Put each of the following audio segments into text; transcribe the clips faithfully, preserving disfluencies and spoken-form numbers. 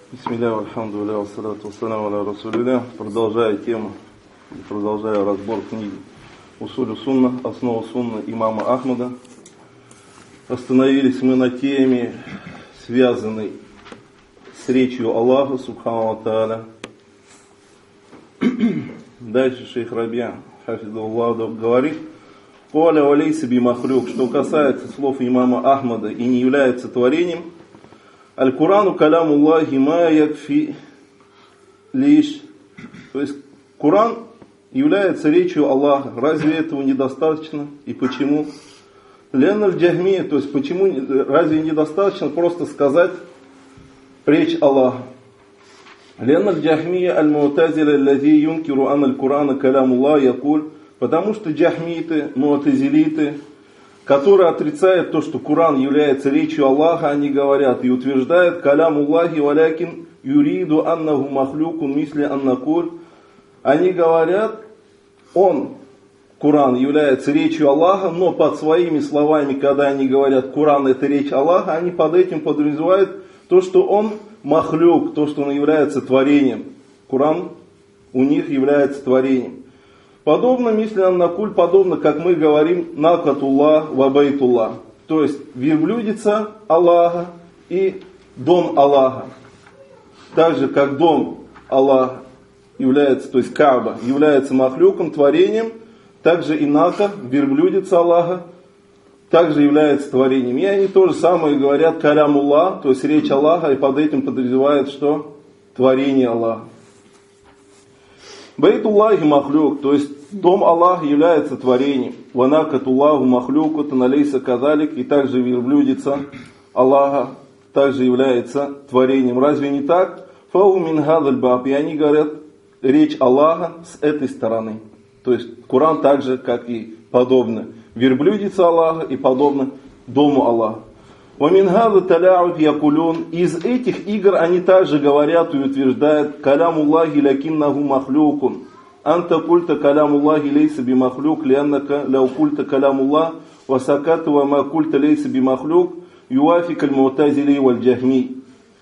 Бисмилля, альхамдулилля, вассалату вассаляму аля расулилля. Продолжая тему, продолжая разбор книги Усулю Сунна, основа Сунна имама Ахмада. Остановились мы на теме, связанной с речью Аллаха, субхану ва тааля. Дальше шейх Рабия, хафизаллаху, говорит: «Коля валейса би махлюк», что касается слов имама Ахмада и не является творением. Аль-Курану каляму Аллахи ма якфи лиш. То есть Куран является речью Аллаха. Разве этого недостаточно? И почему? Лен аль-Джахмия, то есть почему, разве недостаточно просто сказать речь Аллаха? Лен аль-Джахмия аль-Му'тазиля аллази юнкиру ан аль-Курана каляму Аллах якуль. Потому что джахмиты, му'тазилиты, которые отрицают то, что Куран является речью Аллаха, они говорят и утверждают: «Каляму Аллахи валякин юриду аннаху махлюкун мисли аннакуль». Они говорят, он, Куран, является речью Аллаха, но под своими словами, когда они говорят Куран это речь Аллаха, они под этим подразумевают то, что он махлюк, то, что он является творением. Куран у них является творением. Подобно, мисли аннакуль, подобно, как мы говорим, накатуллах ва байтуллах. То есть верблюдица Аллаха и дом Аллаха. Так же, как дом Аллаха является, то есть Кааба, является махлюком, творением, также и нака, верблюдица Аллаха, также является творением. И они то же самое говорят калямуллах, то есть речь Аллаха, и под этим подразумевают, что творение Аллаха. Байтуллахи махлюк, то есть дом Аллаха является творением. Ванакатуллаху махлюку таналейса кадалик, и также верблюдица Аллаха также является творением. Разве не так? Фау мин хадаль баб, и они говорят речь Аллаха с этой стороны. То есть Куран так же, как и подобно верблюдица Аллаха и подобно дому Аллаха. Ваминхаза таляут якулюн. Из этих игр они также говорят и утверждают: калямуллахи лякиннаху махлюкун. Анта культа калямуллахи лейса би махлюк, лианнака ляу культа калямуллах, васаката ва ма культа лейса би махлюк, юафик аль-му'тазили валь джахми.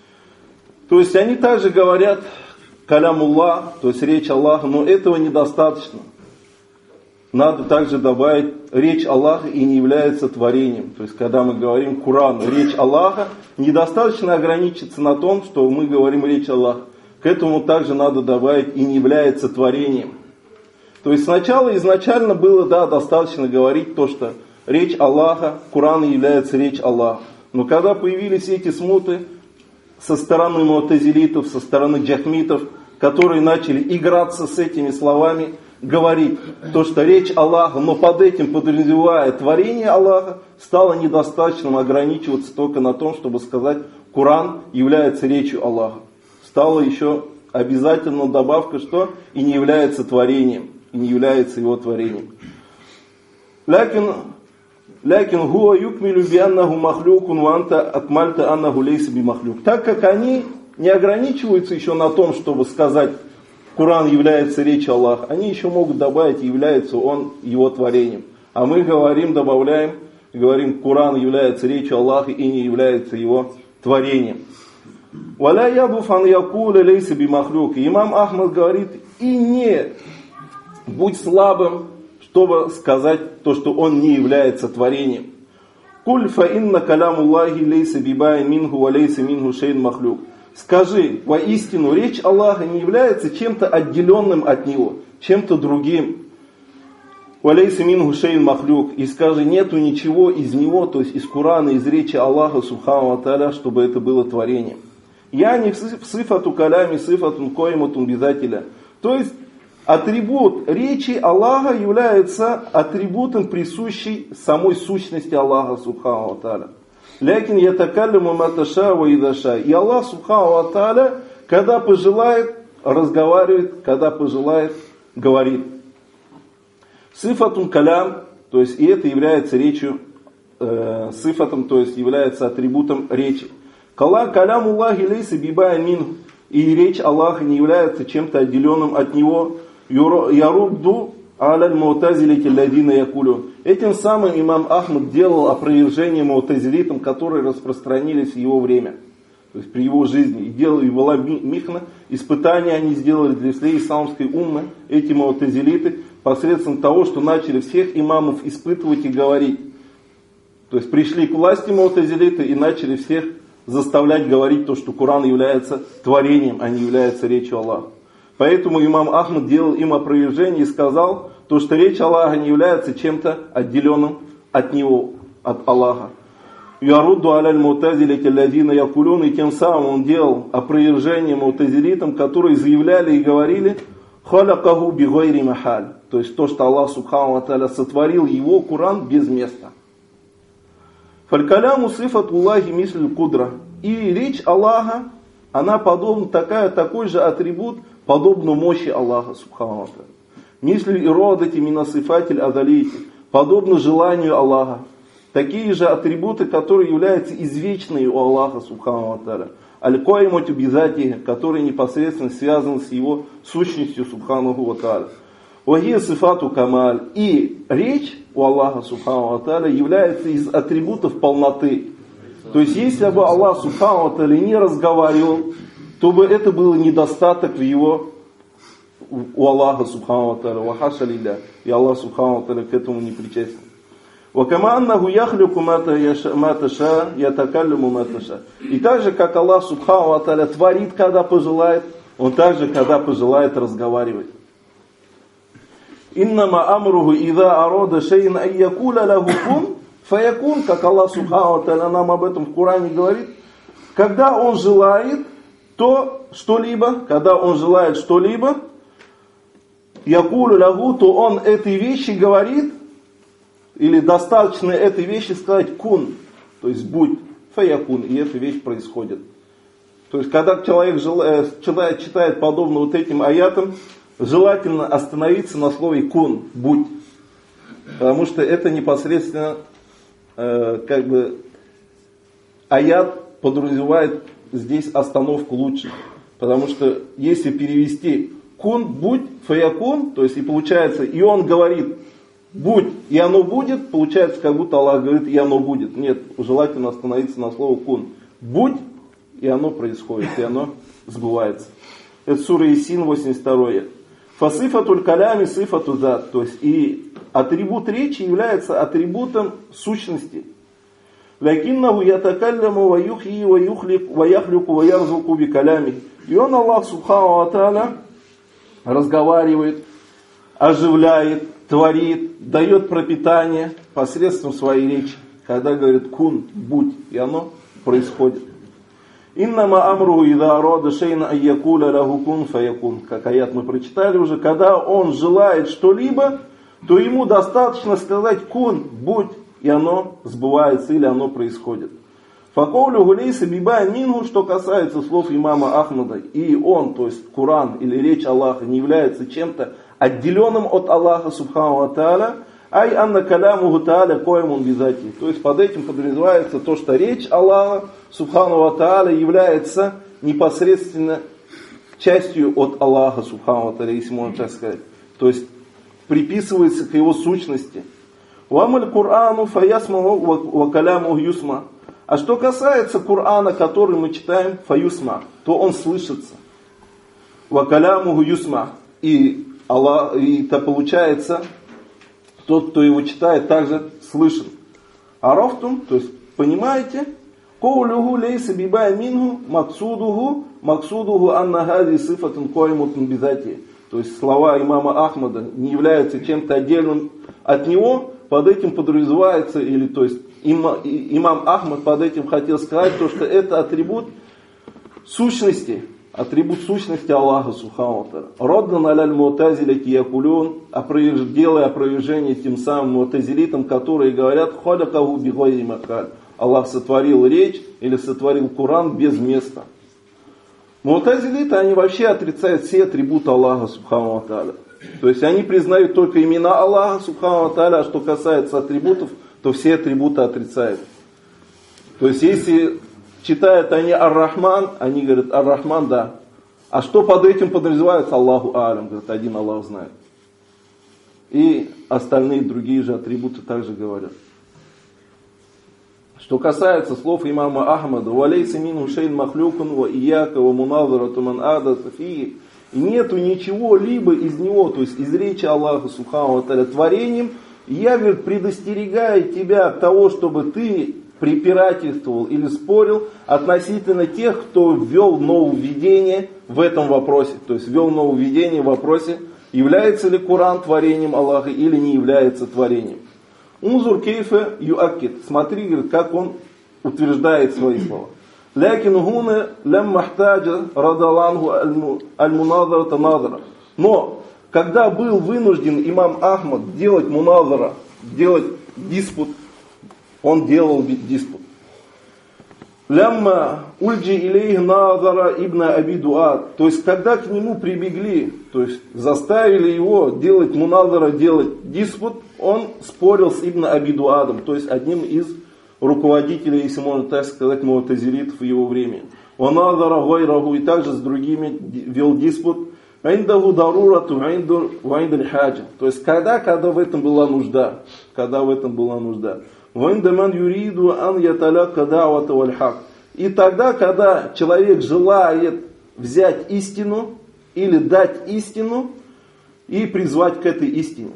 То есть они также говорят калямуллах, то есть речь Аллаха, но этого недостаточно. Надо также добавить речь Аллаха и не является творением. То есть, когда мы говорим Куран, речь Аллаха, недостаточно ограничиться на том, что мы говорим речь Аллаха. К этому также надо добавить и не является творением. То есть, сначала изначально было, да, достаточно говорить то, что речь Аллаха, Куран является речь Аллаха. Но когда появились эти смуты со стороны му'тазилитов, со стороны джахмитов, которые начали играться с этими словами, говорить то, что речь Аллаха, но под этим подразумевая творение Аллаха, стало недостаточным ограничиваться только на том, чтобы сказать Куран является речью Аллаха. Стала еще обязательно добавка, что и не является творением, и не является его творением. Лякин лякин хуа юкмилю би аннаху махлюкун ва анта акмальта аннаху лейса би махлюк. Так как они не ограничиваются еще на том, чтобы сказать Куран является речью Аллаха, они еще могут добавить, является он его творением. А мы говорим, добавляем, говорим, Куран является речью Аллаха и не является его творением. Валя ябуф ан якуля лейса би махлюк. Имам Ахмад говорит: и не будь слабым, чтобы сказать то, что он не является творением. Куль фа инна калямуллахи лейса бибайн минху ва лейса минху шейн махлюк. Скажи, воистину, речь Аллаха не является чем-то отделенным от Него, чем-то другим. Валейса минху шейн махлюк. И скажи, нету ничего из Него, то есть из Курана, из речи Аллаха, субхану ва тааля, чтобы это было творением. Я не в сифату калями, сифатун койматун бизателя. То есть атрибут речи Аллаха является атрибутом, присущей самой сущности Аллаха, субхану ва тааля. Лякин ятакалляму маташа ва идаша. И Аллах, субхану ва тааля, когда пожелает, разговаривает, когда пожелает, говорит. Сифатун калям, то есть и это является речью, э, сифатом, то есть является атрибутом речи. Кала калям Аллахи лейса бибайн мин. И речь Аллаха не является чем-то отделенным от него. Ярубду аляль му'тазилити ладина якулю. Этим самым имам Ахмад делал опровержение му'тазилитам, которые распространились в его время. то есть при его жизни, и делали его михна, испытания они сделали для всей исламской уммы, эти му'тазилиты, посредством того, что начали всех имамов испытывать и говорить. То есть пришли к власти му'тазилиты и начали всех заставлять говорить то, что Коран является творением, а не является речью Аллаха. Поэтому имам Ахмад делал им опровержение и сказал, то, что речь Аллаха не является чем-то отделенным от него, от Аллаха. Ярудду аляль му'тазилити аллазина якулун, и тем самым он делал опровержение му'тазилитам, которые заявляли и говорили халякаху бигайри махаль, то есть то, что Аллах субхану ва тааля сотворил его Коран без места. Фалькаляму сифатуллахи мислю кудра, и речь Аллаха, она подобна, такая, такой же атрибут, подобно мощи Аллаха субхану ва тааля. Мислю иродати минасифатель адалити, подобно желанию Аллаха. Такие же атрибуты, которые являются извечными у Аллаха субхану ва тааля. Аль-Койматю бизати, которые непосредственно связаны с его сущностью субхану ва тааля. Вахия сифату камаль. И речь у Аллаха субхану ва тааля является из атрибутов полноты. То есть если бы Аллах субхану ва тааля не разговаривал, то бы это был недостаток в его, у Аллаха субхану ва тааля. Вахаша лилля. И Аллах субхану ва тааля к этому не причастен. И так же, как Аллах субхану ва тааля творит, когда пожелает, он также, когда пожелает, разговаривать. Иннама амруху иза арода шейн ан якуля лаху кун фаякун, как Аллах субхану ва тааля нам об этом в Коране говорит, когда он желает то что-либо, когда он желает что-либо, якулю лаху, то он этой вещи говорит, или достаточно этой вещи сказать кун, то есть будь, фаякун, и эта вещь происходит. То есть, когда человек желает, читает, читает подобно вот этим аятам, желательно остановиться на слове кун, будь. Потому что это непосредственно, э, как бы, аят подразумевает здесь остановку лучше. Потому что, если перевести кун, будь, фаякун, то есть, и получается, и он говорит, будь, и оно будет, получается, как будто Аллах говорит, и оно будет. Нет, желательно остановиться на слово кун. Будь, и оно происходит, и оно сбывается. Это сура Ясин, восемьдесят второй. Фасифатуль калями сифату зат. То есть, и атрибут речи является атрибутом сущности. Лякиннаху ятакалляму ва юхьи ва юхлик ва яхлюку ва ярзуку би калями. И он, Аллах субхану ва тааля, разговаривает, оживляет, творит, дает пропитание посредством своей речи. Когда говорит кун, будь, и оно происходит. Иннама амруху ида арода шейна ан якуля лаху кун фаякун. Как аят мы прочитали уже. Когда он желает что-либо, то ему достаточно сказать кун, будь, и оно сбывается или оно происходит. Факоулю гулейса бибай мингу, что касается слов имама Ахмада, и он, то есть Коран или речь Аллаха, не является чем-то отделенным от Аллаха субхану ва тааля, ай анна калямуху тааля коймун бизати. То есть под этим подразумевается то, что речь Аллаха субхану ва тааля является непосредственно частью от Аллаха субхану ва тааля, если можно так сказать. То есть приписывается к его сущности. Вамаль Курану фаясмаху ва калямуху юсма. А что касается Корана, который мы читаем, фаюсма, то он слышится. Ва калямуху юсма. И Аллах, и это получается, тот, кто его читает, также слышен. Арафтум, то есть, понимаете, коулюху лейса бибай мингу максудуху максудуху анна хази сифатун коймутун бизати. То есть, слова имама Ахмада не являются чем-то отдельным от него, под этим подразумевается, или, то есть, има, имам Ахмад под этим хотел сказать, то, что это атрибут сущности, атрибут сущности Аллаха субхану ва тааля. Роддан аляль му'тазилити якулюн, делая опровержение тем самым му'тазилитам, которые говорят, халякаху бигайри махаль. Аллах сотворил речь или сотворил Коран без места. Му'тазилиты, они вообще отрицают все атрибуты Аллаха субхану ва тааля. То есть они признают только имена Аллаха субхану ва тааля, а что касается атрибутов, то все атрибуты отрицают. То есть если читают они Ар-Рахман, они говорят, Ар-Рахман, да. А что под этим подразумевается? Аллаху Алям, говорит, один Аллах знает. И остальные другие же атрибуты также говорят. Что касается слов имама Ахмада, «Валейса мину шейн махлюкун ва ияка ва муназарату ман адаса фии». И нету ничего либо из него, то есть из речи Аллаха Субхану ва Тааля творением. И я, говорит, предостерегаю тебя от того, чтобы ты препирательствовал или спорил относительно тех, кто ввел нововведение в этом вопросе. То есть ввел нововведение в вопросе, является ли Коран творением Аллаха или не является творением. Унзур кейфа юаккид. Смотри, говорит, как он утверждает свои слова. Лякин хуна лям махтаджа радалангу аль-муназара назара. Но, когда был вынужден имам Ахмад делать муназара, делать диспут, он делал диспут. Лямма ульджи илейх назара ибн Аби Дуад. То есть, когда к нему прибегли, то есть, заставили его делать муназара, делать диспут, он спорил с ибн Аби Дуадом, то есть, одним из руководителей, если можно так сказать, муатазилитов в его времени. Ваназара гайраху, и также с другими вел диспут. Индаху дарурату вайндаль хаджа. То есть, когда, когда в этом была нужда. Когда в этом была нужда. Вайндаман юриду ан яталяка да'вата валь хак. И тогда, когда человек желает взять истину или дать истину и призвать к этой истине.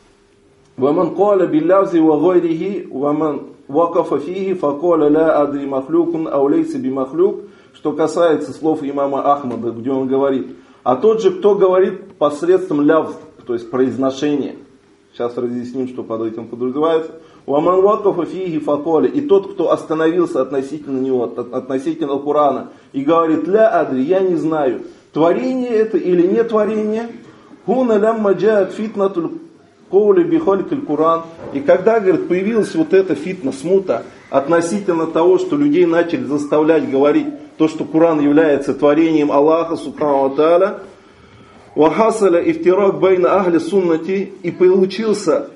Ваман каля биллявзи ва гайрихи ваман вакафа фихи факаля ля адри махлюкун аулейси би махлюк. Что касается слов имама Ахмада, где он говорит, а тот же, кто говорит посредством лявз, то есть произношения. Сейчас разъясним, что под этим подразумевается. Ваман вакафа фихи факаля. И тот, кто остановился относительно него, относительно Корана, и говорит, ля адри, я не знаю, творение это или не творение. Хуна лямма джаат фитнатуль коули бихалькаль Коран. И когда, говорит, появилась вот эта фитна, смута, относительно того, что людей начали заставлять говорить то, что Коран является творением Аллаха Субхану ва Тааля, вахасаля ифтирак байна ахли суннати, и получился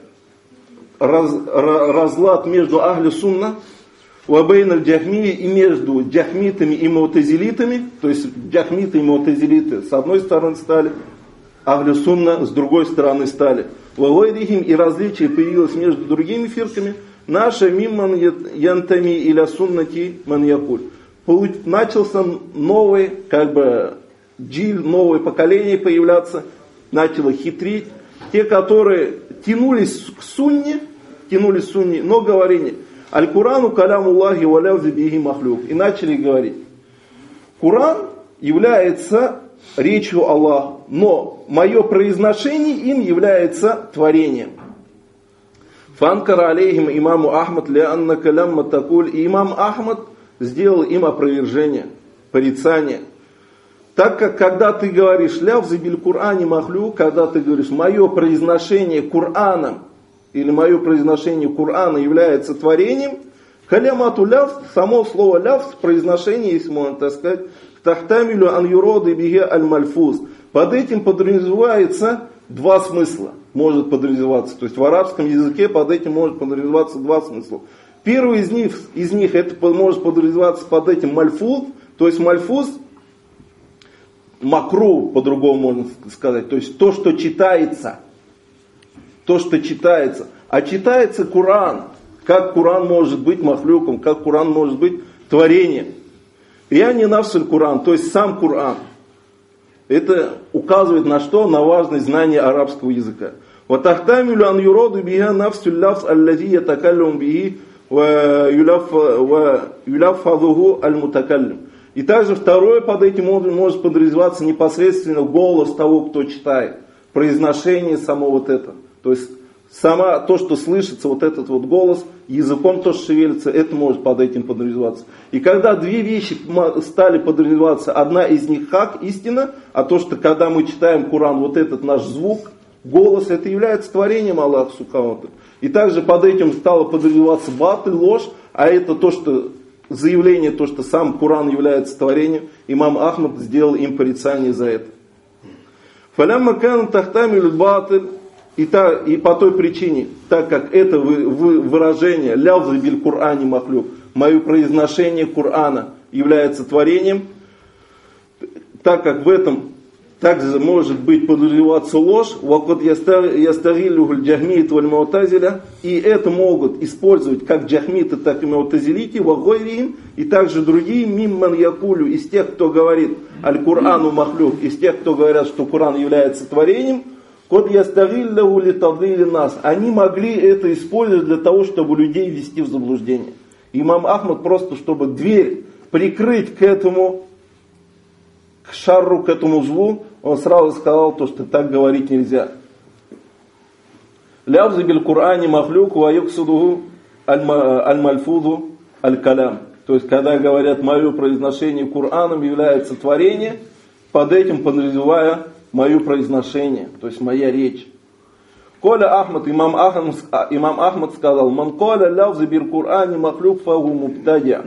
раз, разлад между ахли сунна, вабейна джахмии, и между джахмитами и муатазилитами, то есть джахмиты и муатазилиты с одной стороны стали, ахли сунна с другой стороны стали. Вагайрихим, и различие появилось между другими фирками. Наша мимман янтами иля суннати ман якуль. Начался новый, как бы, джиль, новое поколение появляться, начало хитрить. Те, которые тянулись к сунне, тянулись к сунне, но говорили, аль-Курану калямуллахи валяузи бихи махлюк. И начали говорить, Коран является речью Аллаха, но мое произношение им является творением. Фанкара алейхим имаму Ахмад лианна калямма такуль. И имам Ахмад сделал им опровержение, порицание. Так как когда ты говоришь лявзы биль Кур'ани махлю, когда ты говоришь мое произношение Кур'аном, или мое произношение Кур'ана является творением, калямату лявз, само слово лявз, произношение, если можно так сказать, тахтамилю ан юроды биге аль мальфуз. Под этим подразумевается два смысла. Может подразумеваться. То есть в арабском языке под этим может подразумеваться два смысла. Первый из них, из них это может подразумеваться под этим мальфуз. То есть мальфуз, макру по-другому можно сказать. То есть то, что читается. То, что читается. А читается Коран. Как Коран может быть махлюком, как Коран может быть творением. Я не нафсуль Коран, то есть сам Коран. Это указывает на что? На важность знания арабского языка. وَتَحْتَمِلُ أَنْ يُرَادُ بِهَا نَفْسُ اللَّفْظ الَّذِي يَتَكَلَّمُ بِهِ وَيُلَفَّظُهُ الْمُتَكَلِّمُ. И также второе под этим может подразумеваться непосредственно голос того, кто читает. Произношение само вот это. То есть сама, то, что слышится, вот этот вот голос, языком тоже шевелится, это может под этим подразумеваться. И когда две вещи стали подразумеваться, одна из них хак, истина, а то, что когда мы читаем Коран, вот этот наш звук, голос, это является творением Аллаха Субхану ва Тааля. И также под этим стало подразумеваться батыль, ложь, а это то, что заявление, то, что сам Коран является творением, имам Ахмад сделал им порицание за это. Фалямма кан тахтамиль батыль. И, та, и по той причине, так как это выражение «лявза биль Кур'ани махлюк», мое произношение Корана является творением, так как в этом также может быть подразумеваться ложь, вакот ястагиллюхуль джахмит валь му'тазиля, и это могут использовать как джахмиты, так и му'тазилити, вагойрихим, и также другие, мимман якулю, из тех, кто говорит аль-Курану махлюк, из тех, кто говорят, что Коран является творением, кот ястагиллюху литадили нас, они могли это использовать для того, чтобы людей ввести в заблуждение. Имам Ахмад просто, чтобы дверь прикрыть к этому, к шарру, к этому злу, он сразу сказал то, что так говорить нельзя. Лявзы биль Кур'ани махлюк ва юксудуху аль-мальфуду аль-калям. То есть, когда говорят, мое произношение Кур'аном является творение, под этим подразумевая мое произношение, то есть моя речь. Коля Ахмад, имам Ахмад, имам Ахмад сказал, ман коля лявзы биль Кур'ани махлюк фагу мубтадя.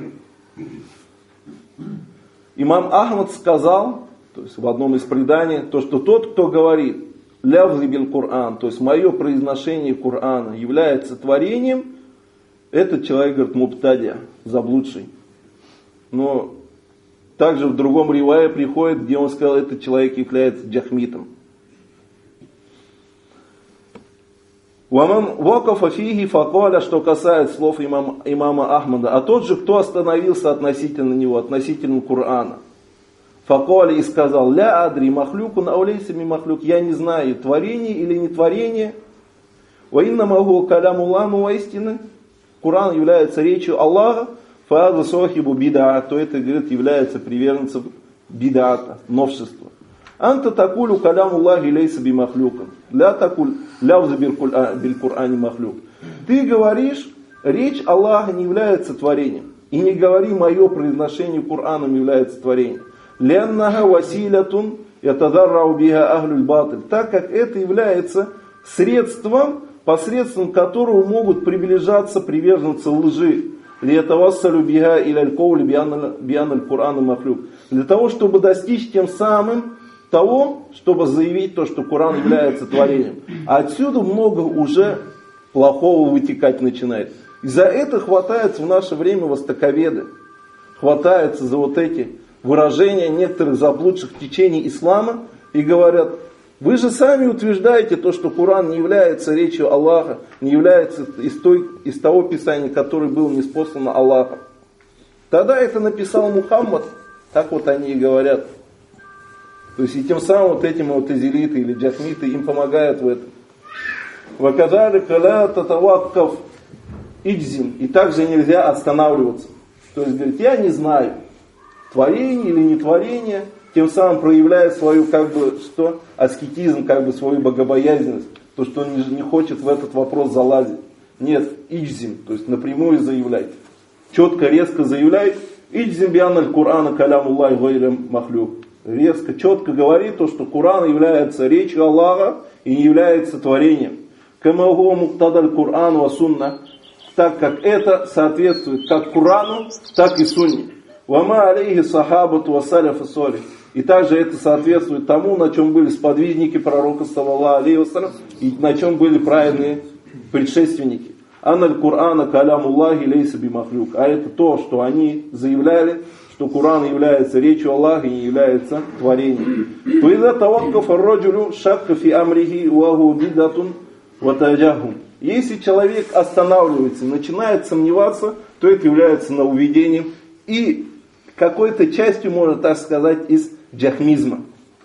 Имам Ахмад сказал, то есть в одном из преданий, то, что тот, кто говорит лявзи биль Кур'ан, то есть мое произношение Кур'ана является творением, этот человек, говорит, мубтадия, заблудший. Но также в другом ривае приходит, где он сказал, этот человек является джахмитом. Ваман вакафа фиги факаля, что касается слов имама, имама Ахмада, а тот же, кто остановился относительно него, относительно Кур'ана. Факаля и сказал, ля адри махлюкун аулейсами махлюк, я не знаю, творение или не творение. Ваинна магу каляму ламу воистины. Кур'ан является речью Аллаха, фааза сохибу бида, то это, говорит, является приверженцем бидата, новшества. Анта такулю каляму Аллахи лейса би махлюкан. Ля такуль лявза биль Кур'ани махлюк. Ты говоришь, речь Аллаха не является творением. И не говори, мое произношение Кур'аном является творением. Леннага василятун ятадаррау биха ахлюль батыль. Так как это является средством, посредством которого могут приближаться приверженцы лжи. Лиятавассалю биха иляль коули бианаль Кур'ана махлюк. Для того, чтобы достичь тем самым того, чтобы заявить то, что Коран является творением. А отсюда много уже плохого вытекать начинает. И за это хватается в наше время востоковеды. Хватается за вот эти выражения некоторых заблудших течений ислама и говорят, вы же сами утверждаете то, что Коран не является речью Аллаха, не является из, той, из того писания, которое было ниспослано Аллахом. Тогда это написал Мухаммад, так вот они и говорят. То есть и тем самым вот этим вот изелиты или джахмиты им помогают в этом. Вакадалика ля татаваккав иджзим. И также нельзя останавливаться. То есть говорит, я не знаю, творение или не творение, тем самым проявляя свою как бы что аскетизм, как бы свою богобоязненность, то, что он не, не хочет в этот вопрос залазить. Нет, иджзим, то есть напрямую заявлять. Четко, резко заявляет, иджзим бианаль Кур'ана калямуллахи гайрам махлюк. Резко, четко говорит то, что Коран является речью Аллаха и не является творением. Камагу муктадаль Кур'ан ва сунна, так как это соответствует как Корану, так и Сунне. Вама алейхи сахабату ва саляфа солих. И также это соответствует тому, на чем были сподвижники пророка саллаллаху алейхи вассалям и на чем были праведные предшественники. Аналь Кур'ана калямуллахи лейса би махлюк. А это то, что они заявляли, что Коран является речью Аллаха и не является творением. Если человек останавливается, начинает сомневаться, то это является нововведением и какой-то частью, можно так сказать, из джахмизма.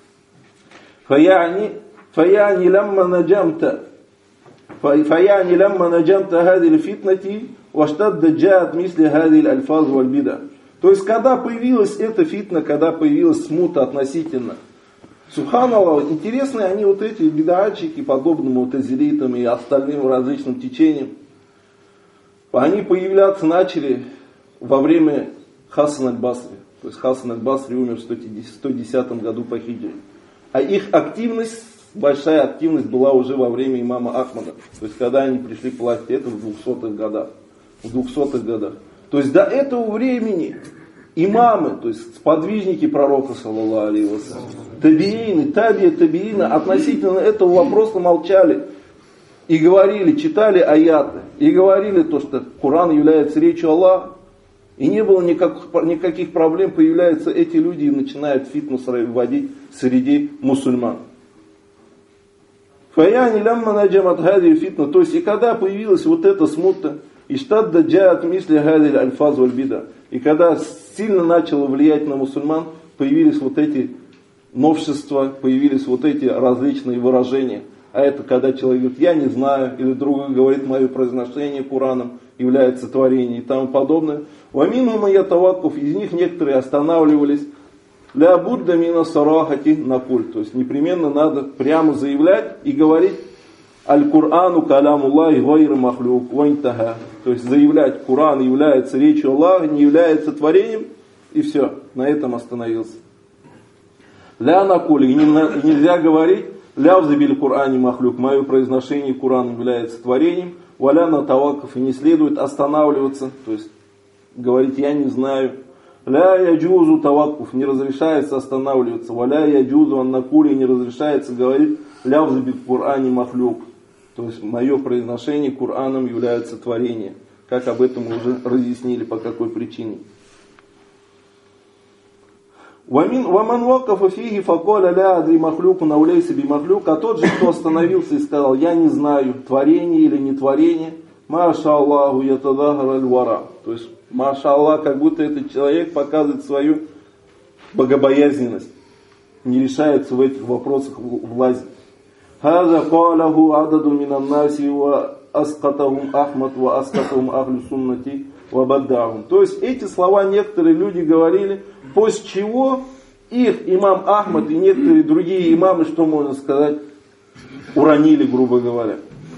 Фаяни лямма наджамта Фаяни лямма наджамта хадиль фитнати ваштадда джаат мисли хадиль альфаз валь бида. То есть, когда появилась эта фитна, когда появилась смута относительно Субханаллах, интересные они вот эти бидачики, подобным вот азеритам и остальным различным течениям, они появляться начали во время Хасан аль-Басри. То есть Хасан аль-Басри умер в сто десятом году по хиджре. А их активность, большая активность была уже во время имама Ахмада. То есть когда они пришли к власти, это в двухсотых годах. В двухсотых годах. То есть до этого времени имамы, то есть сподвижники пророка, саллаллаху алейхи вассалям, табиины, табия, табиины, относительно этого вопроса молчали. И говорили, читали аяты, и говорили то, что Коран является речью Аллаха. И не было никаких, никаких проблем, появляются эти люди и начинают фитнес вводить среди мусульман. Фаяни лямма наджамат хади фитна. То есть и когда появилась вот эта смута, и штадда джаат мисли хади альфаз валь бида. И когда сильно начало влиять на мусульман, появились вот эти новшества, появились вот эти различные выражения. А это когда человек говорит, я не знаю, или другой говорит, мое произношение Кораном является творением и тому подобное. Вамину маятаваков, из них некоторые останавливались. Ля будда мина сарахати накуль. То есть непременно надо прямо заявлять и говорить аль-Курану калямуллахи гайр махлюк вайнтаха. То есть заявлять, Куран является речью Аллаха, не является творением. И все, на этом остановился. Ля накуль. И нельзя говорить ля взабили Курани махлюк. Мое произношение Куран является творением. Валя на таваков. И не следует останавливаться. То есть говорить я не знаю. Ля яджузу тавакуф, не разрешается останавливаться. Валя яджузу аннакули, не разрешается говорить ля взабили Курани махлюк. То есть мое произношение Кураном является творением. Как об этом мы уже разъяснили, по какой причине. Ваман вакафа фиги факоля ля адри махлюку наулейся би махлюк. А тот же, кто остановился и сказал, я не знаю, творение или не творение, маша Аллаху ятадахар аль-вара. То есть, маша Аллах, как будто этот человек показывает свою богобоязненность. Не решается в этих вопросах влазить. Хаза калаху ададу минан наси ва аскатахум Ахмад ва аскатахум ахлю суннати ва баддахум. То есть эти слова некоторые люди говорили, после чего их имам Ахмад и некоторые другие имамы, что можно сказать, уронили, грубо говоря.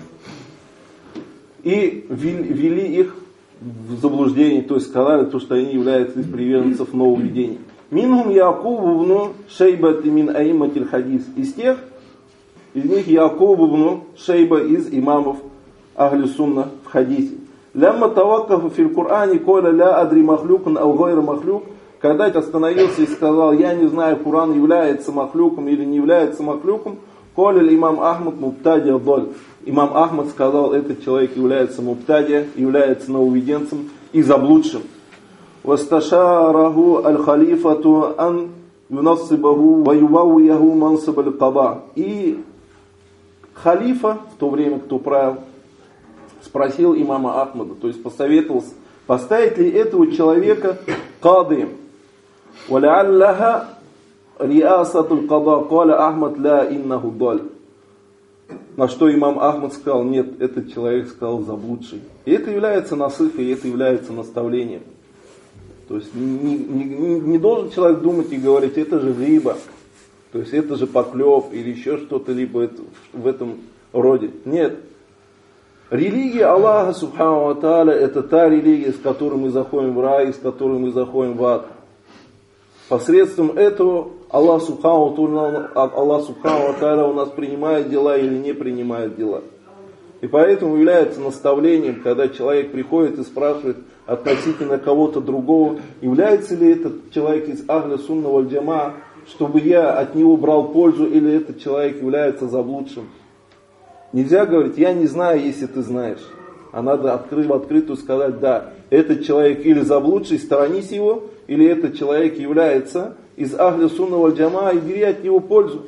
И ввели их в заблуждение, то есть сказали, то, что они являются из приверженцев нововведений. Минхум Якубу вну Шейбат мин аиматиль хадис. Из тех, из них Якубу вну Шейба из имамов Ахли Сунна в хадисе. Лямма таваккафа фил Кур'ани коля ля адри махлюкан ау гайра махлюк. Когда остановился и сказал, я не знаю, Куран является махлюком или не является махлюком, коля имам Ахмад мубтадия доль. Имам Ахмад сказал, этот человек является мубтадия, является нововведенцем и заблудшим. Васташараху аль-халифату ан юнассибаху ва юбауяху мансаб аль-каба. И халифа, в то время, кто правил, спросил имама Ахмада, то есть посоветовался, поставить ли этого человека кадием. وَلَعَلَّهَا رِيَاسَةُ الْقَضَاءِ قَالَ أَحْمَدْ لَا إِنَّهُ ضَلْ. На что имам Ахмад сказал, нет, этот человек сказал заблудший. И это является насыхой, и это является наставлением. То есть не, не, не должен человек думать и говорить, это же риба, то есть это же поклеп или еще что-то либо это, в этом роде. Нет. Религия Аллаха Субхану ва Тааля это та религия, с которой мы заходим в рай, с которой мы заходим в ад. Посредством этого Аллах Субхану ва Тааля у нас принимает дела или не принимает дела. И поэтому является наставлением, когда человек приходит и спрашивает относительно кого-то другого, является ли этот человек из Ахля Сунна валь Джамаа, чтобы я от него брал пользу, или этот человек является заблудшим. Нельзя говорить, я не знаю, если ты знаешь. А надо открыть, в открытую сказать, да, этот человек или заблудший, сторонись его, или этот человек является из Ахля Сунна валь Джамаа, и бери от него пользу.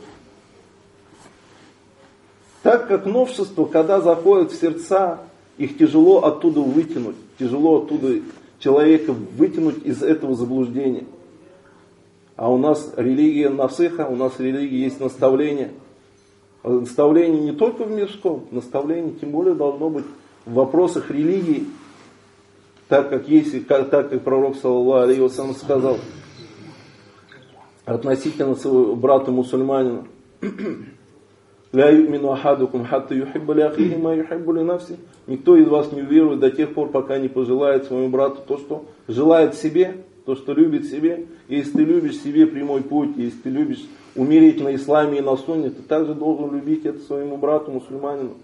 Так как новшество, когда заходит в сердца, их тяжело оттуда вытянуть, тяжело оттуда человека вытянуть из этого заблуждения. А у нас религия насыха, у нас религия есть наставление. Наставление не только в мирском, наставление тем более должно быть в вопросах религии, так как есть, как, так как пророк саллаллаху алейхи ва саллям сказал относительно своего брата мусульманина: «Ля ю'мину ахадукум хатта юхибба ли ахихи ма юхиббу ли нафси». Никто из вас не уверует до тех пор, пока не пожелает своему брату то, что желает себе, то, что любит себе. Если ты любишь себе прямой путь, если ты любишь умереть на исламе и на сунне, ты также должен любить это своему брату мусульманину.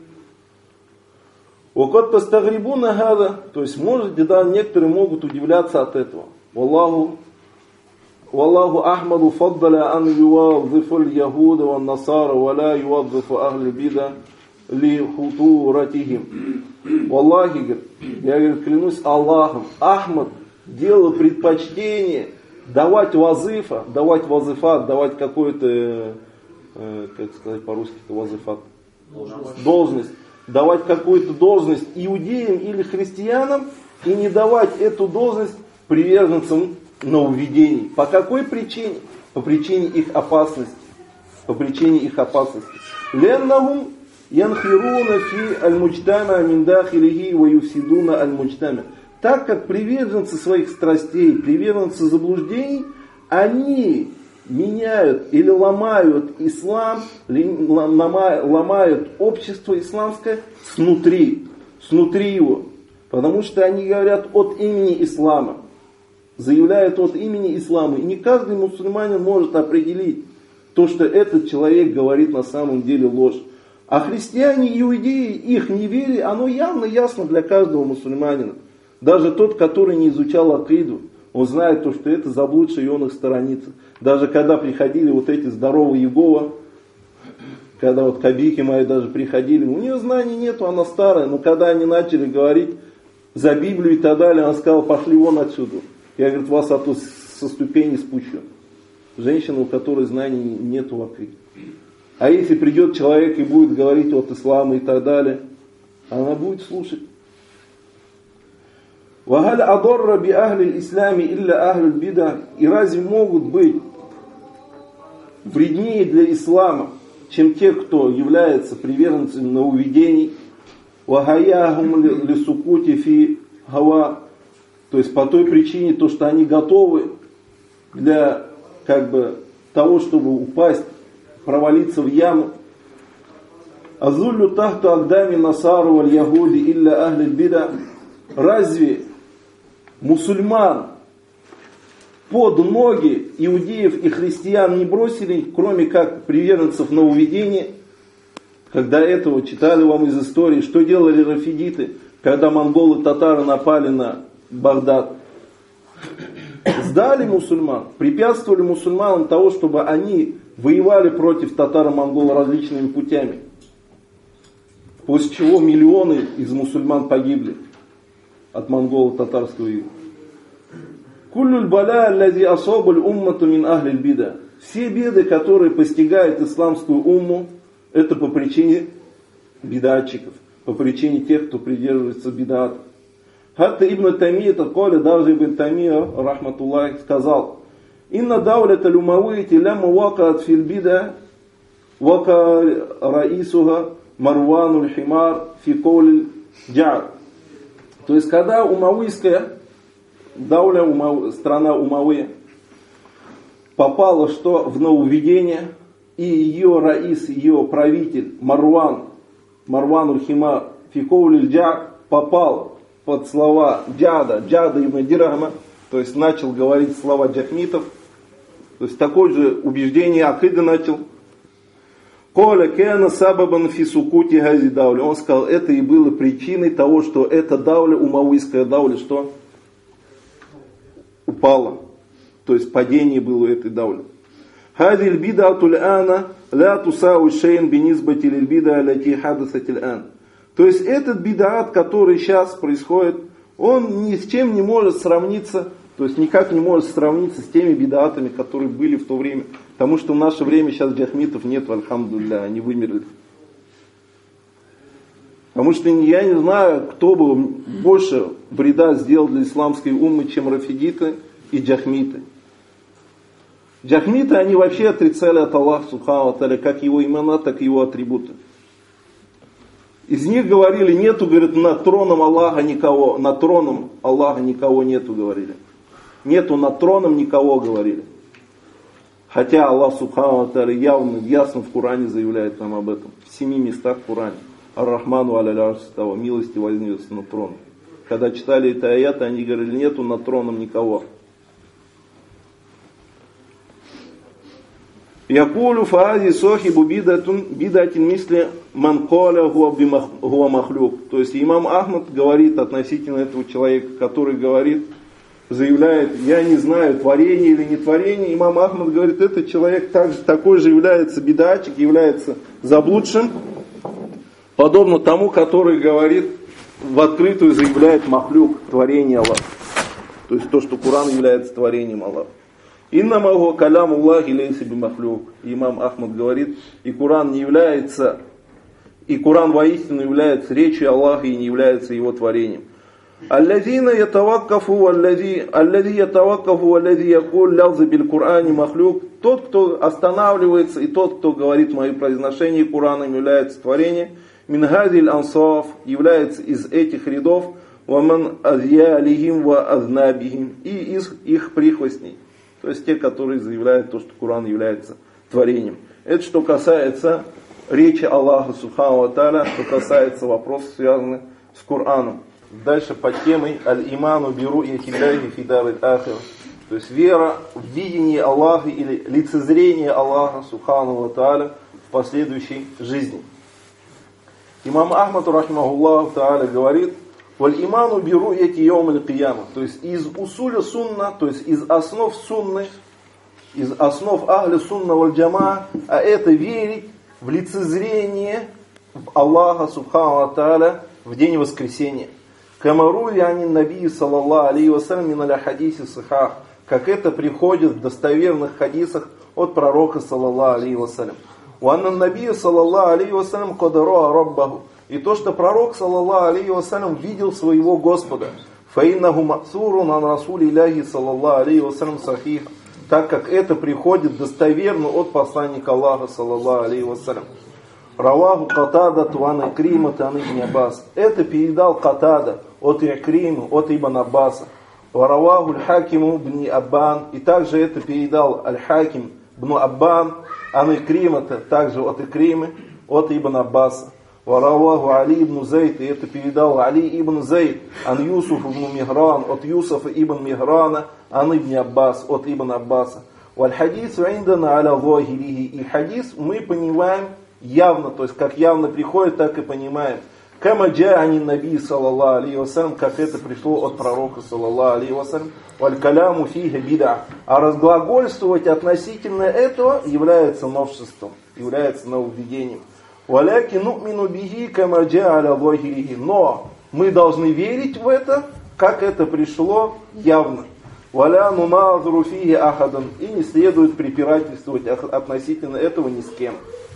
Вакат тастагрибуна хада, то есть может, да, некоторые могут удивляться от этого. Валлаху Валлаху Ахмаду фаддаля ан ювадзифу аль-яхуда ва насара ва ла ювадзифу ахли бида ли хутуратихим. Валлахи, я говорю, клянусь Аллахом, Ахмад делал предпочтение давать вазифа, давать вазифа, давать какой-то, э, как сказать по-русски, вазифа, должность. должность, давать какую-то должность иудеям или христианам и не давать эту должность приверженцам нововведений. По какой причине? По причине их опасности. По причине их опасности. Леннахум янхируна фи аль-муджтама мин дахилихи ва юфсидуна аль-муджтама. Так как приверженцы своих страстей, приверженцы заблуждений, они меняют или ломают ислам, ломают общество исламское снутри, снутри его. Потому что они говорят от имени ислама, заявляют от имени ислама. И не каждый мусульманин может определить то, что этот человек говорит на самом деле ложь. А христиане и иудеи, их неверие, оно явно ясно для каждого мусульманина. Даже тот, который не изучал акиду, он знает то, что это заблудший, и он их сторонится. Даже когда приходили вот эти здоровые Иеговы, когда вот кабики мои даже приходили, у нее знаний нету, она старая, но когда они начали говорить за Библию и так далее, она сказала, пошли вон отсюда. Я, говорит, вас а то со ступени спущу. Женщина, у которой знаний нету в акиде. А если придет человек и будет говорить от ислама и так далее, она будет слушать. وَهَلْ أَضَرَّ بِأَهْلِ الْإِسْلَامِ إِلَّا أَهْلُ الْبِدَعِ. И разве могут быть вреднее для ислама, чем те, кто является приверженцами нововведений? وَهَيَاهُمْ لِسُكُوتِ فِي هَوَى. То есть по той причине, то, что они готовы для как бы, того, чтобы упасть, провалиться в яму. «Азуллю тахту агдами насару валь ягуди илля ахли бида». Разве мусульман под ноги иудеев и христиан не бросили, кроме как приверженцев нововведения? Когда этого читали вам из истории, что делали рафидиты, когда монголы, татары напали на Багдад? Сдали мусульман, препятствовали мусульманам того, чтобы они воевали против татаро-монголов различными путями. После чего миллионы из мусульман погибли от монголо-татарского ига. Куллюль баля аллази асабуль уммату мин ахлиль бида. Все беды, которые постигают исламскую умму, это по причине бидатчиков, по причине тех, кто придерживается бидата. Хатта ибн Тамия, коли даже ибн Тамия, рахматуллах, сказал: «Инна даулята люмавити ляма вакаат фил бида, вака раисуха Марвануль химар фи коуль джар». То есть, когда умавийская дауля, умав, страна Умавы, попала что в нововведение, и ее раис, ее правитель Марван, Марвануль химар фи коуль джар попал под слова джада, джада ибн Дирама, то есть начал говорить слова джахмитов, то есть такое же убеждение акида начал. Коля кена сабабан фи сукути хази дауля. Он сказал, это и было причиной того, что эта дауля, умавийская дауля, что упала. То есть падение было у этой даули. Хадиль бидатуль ана ла тусау шейн бинизбати лиль бида лати хадасатиль ан. То есть этот бидаат, который сейчас происходит, он ни с чем не может сравниться, то есть никак не может сравниться с теми бидаатами, которые были в то время. Потому что в наше время сейчас джахмитов нет, альхамдулилля, они вымерли. Потому что я не знаю, кто бы больше вреда сделал для исламской уммы, чем рафидиты и джахмиты. Джахмиты, они вообще отрицали от Аллаха Субхану ва Тааля, как его имена, так и его атрибуты. Из них говорили, нету, говорит, над троном Аллаха никого, над троном Аллаха никого нету, говорили. Нету над троном никого, говорили. Хотя Аллах Субхану ва Тааля явно, ясно в Коране заявляет нам об этом. В семи местах в Коране. Ар-Рахману аля арши става, милости вознесся над троном. Когда читали это аяты, они говорили, нету над троном никого. Якулю фаази сохибу бидатин мисли манколя гуа махлюк. То есть имам Ахмад говорит относительно этого человека, который говорит, заявляет, я не знаю, творение или не творение. Имам Ахмад говорит, этот человек также, такой же является бидатчик, является заблудшим, подобно тому, который говорит, в открытую заявляет махлюк, творение Аллаха. То есть то, что Коран является творением Аллаха. Иннама хуа каляму Аллахи лейса бимахлюк. Имам Ахмад говорит, и Коран не является, и Коран воистину является речью Аллаха и не является его творением. Аллазина ятаваккафу, аллази ятаваккафу, аллази якуль лявза биль Кур'ани махлюк. Тот, кто останавливается, и тот, кто говорит, мое произношение Кураном является творением. Минхазиль ансаф, является из этих рядов. Ваман азьялихим ва азнабихим, и из их прихвостней. То есть те, которые заявляют то, что Коран является творением. Это что касается речи Аллаха Субхану ва Тааля, что касается вопросов, связанных с Кораном. Дальше под темой аль-иману биру и хиляхи фидар аль-ахир. То есть вера в видение Аллаха или лицезрение Аллаха Субхану ва Тааля в последующей жизни. Имам Ахмад рахимахуллаху Тааля говорит: валь-иману биру яти йом аль-кияма. То есть из усуля сунна, то есть из основ сунны, из основ ахли сунна валь-джама, а это верить в лицезрение в Аллаха Субхану ва Тааля в день воскресения. Камару янин наби саллаллаху алейхи вассалям мин аль-хадиси сахах, как это приходит в достоверных хадисах от пророка саллаллаху алейхи вассалям. Уанна наби саллаллаху алейхи вассалям кадаруа раббаху. И то, что пророк саллаллаху алейхи вассалям видел своего Господа. Фаиннаху мацурун ан расулилляхи саллаллаху алейхи вассалям сахих, так как это приходит достоверно от посланника Аллаха саллаллаху алейхи вассалям. Раваху Катада туан Икрима тан ибн Аббас. Это передал Катада от Икрима, от Ибн Аббаса. Вараваху аль-Хакиму бни Аббан. И также это передал аль-Хаким бну Аббан, ан Икрима, также от Икримы, от Ибн Аббаса. Вараваху Али ибн Зайд. И это передал Али ибн Зайд, ан Юсуф ибн Михран, от Юсуфа ибн Михрана, ан Ибн Аббас, от Ибн Аббаса. Валь-Хадис индана аля захирихи. И хадис мы понимаем явно, то есть как явно приходит, так и понимаем. Кама джа'ани наби саллаллаху алейхи вассалям, как это пришло от пророка саллаллаху алейхи вассалям. Валь каляму фиха бида. А разглагольствовать относительно этого является новшеством, является нововведением. Валяки ну'мину бихи кама джа'аля захирихи. Но мы должны верить в это, как это пришло явно. Валя нуназру фихи ахадан. И не следует препирательствовать относительно этого ни с кем.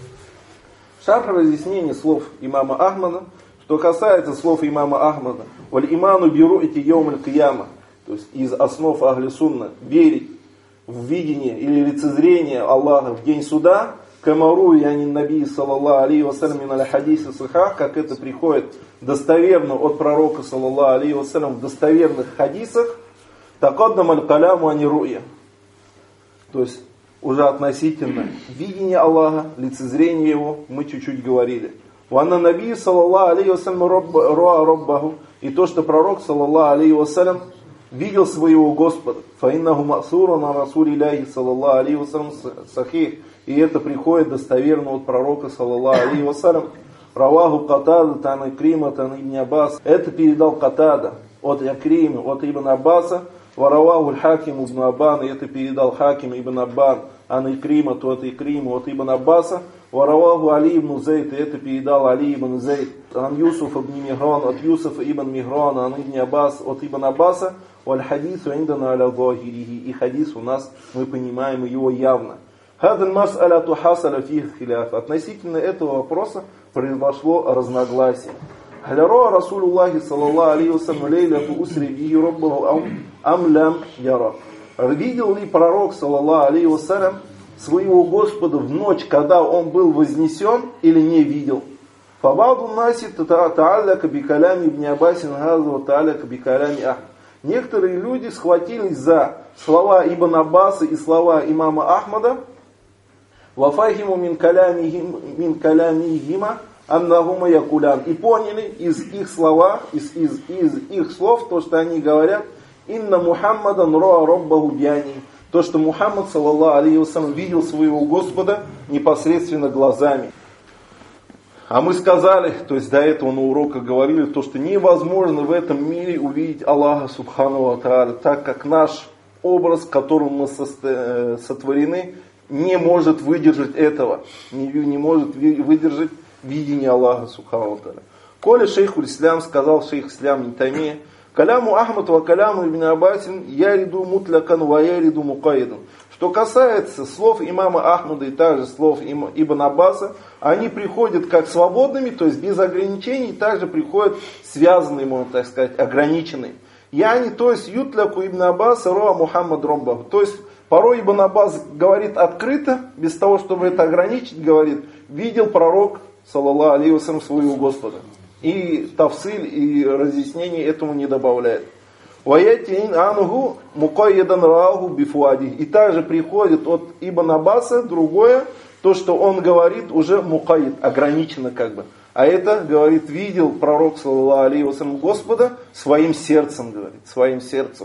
Шарх разъяснение слов имама Ахмада. Что касается слов имама Ахмада, валь иману биру эти йом аль-кияма, то есть из основ ахли сунна, верить в видение или лицезрение Аллаха в день суда, камару янин наби саллаллаху алейхи вассалям мин аль-хадиси сахах, как это приходит достоверно от пророка саллаллаху алейхи вассалям в достоверных хадисах, такаддам аль-каляму ани ру'я. То есть уже относительно видения Аллаха, лицезрения Его, мы чуть-чуть говорили. Ванна наби саллаллаху алейхи вассалям руа раббаху. И то, что пророк саллаллаху алейхи вассалям видел своего Господа. Фаиннаху мa'сурун ан расулилляхи саллаллаху алейхи вассалям сахих. И это приходит достоверно от пророка саллаллаху алейхи вассалям. Раваху Катада тан Икрима тан ибн Аббас. Это передал Катада от Икрима, от Ибн Аббаса. Вараваху аль-Хаким ибн Аббан. И это передал Хаким ибн Аббан. Ан Икрима, то от Икрима, от Ибн Аббаса. Вараваху Али ибн Зайд, и это передал Али ибн Зайд. Ан Юсуф ибн Михран, от Юсуфа ибн Михран, ан Ибн Аббас, от Ибн Аббаса. Валь хадису индана аля захирихи. И хадис у нас, мы понимаем его явно. Хадаль мас'аляту хасаля фих хиляф. Относительно этого вопроса произошло разногласие. Халяро Расулуллахи саллаллаху алейхи вассалям лейляту усри бихи раббаху ам лям яра. Видел ли пророк саллаллаху алейхи вассалям своего Господа в ночь, когда он был вознесен, или не видел? Фабаду наси та'алляка бикалями ибн Аббасин газва та'алляка бикалями Ахмад. Некоторые люди схватились за слова Ибн Аббаса и слова имама Ахмада. Вафахиму мин калямихима аннахума якулян. И поняли из их слова, из, из, из их слов, то, что они говорят, инна Мухаммадан роа роббаху бьяни. То, что Мухаммад, саллаллаху алейхи вассалям, видел своего Господа непосредственно глазами. А мы сказали, то есть до этого на уроках говорили, то, что невозможно в этом мире увидеть Аллаха Субхану ва Тааля, так как наш образ, которым мы сотворены, не может выдержать этого, не, не может выдержать видение Аллаха Субхану ва Тааля. Коли шейхуль ислям, сказал шейх ислям ибн Таймия, Каляму Ахмад ва каляму ибн Аббасин яриду мутлякан ва яриду мукайдан. Что касается слов имама Ахмада и также слов Ибн Аббаса, они приходят как свободными, то есть без ограничений, также приходят связанные, можно так сказать, ограниченные. Яни, то есть ютляку Ибн Аббаса роа Мухаммад роббаху. То есть порой Ибн Аббас говорит открыто, без того, чтобы это ограничить, говорит, видел пророк, саллаллаху алейхи вассалям, своего Господа. И тавсиль, и разъяснение этому не добавляет. И также приходит от Ибн Аббаса другое, то, что он говорит уже мукайид, ограничено как бы. А это, говорит, видел пророк, саллаллаху алейхи вассалям, Господа своим сердцем, говорит, своим сердцем.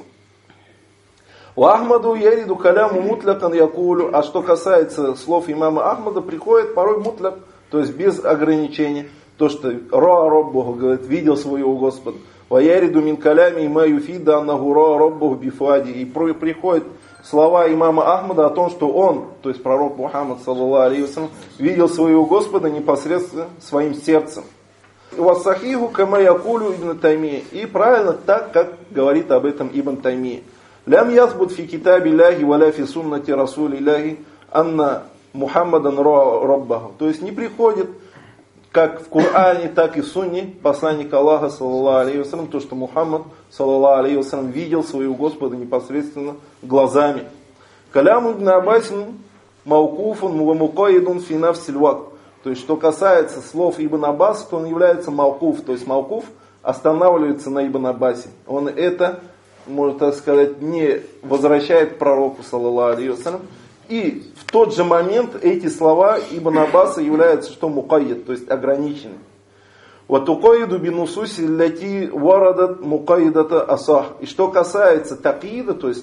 Ахмаду яриду каляму мутлякан якулю. А что касается слов имама Ахмада, приходит порой мутляк, то есть без ограничения. То, что роа роббаху, говорит, видел своего Господа. Ваяриду мин калями ма юфида аннаху роа роббаху бифуади. И приходят слова имама Ахмада о том, что он, то есть пророк Мухаммад, саллаллаху алейхи вассалям, видел своего Господа непосредственно своим сердцем. Вассахиху кама якулю ибн Таймия. И правильно так, как говорит об этом Ибн Таймия. Лям язбут фи китаби ляхи валя фи суннати расули ляхи анна Мухаммадан роа роббаху. То есть не приходит как в Коране, так и в Сунне посланник Аллаха, саллаллаху алейхи вассалям, то, что Мухаммад, саллаллаху алейхи вассалям, видел своего Господа непосредственно глазами. Каляму ибн Аббасин маукуфун ва мукайидун фи нафсиль вакт. То есть, что касается слов Ибн Аббаса, то он является маукуф. То есть, маукуф останавливается на Ибн Аббасе. Он это, можно так сказать, не возвращает к пророку, саллаллаху алейхи вассалям. И в тот же момент эти слова Ибн Аббаса являются что мукайид, то есть ограничены. Вот укайиду бинусуси ляти варадат мукайидата асах. И что касается такида, то есть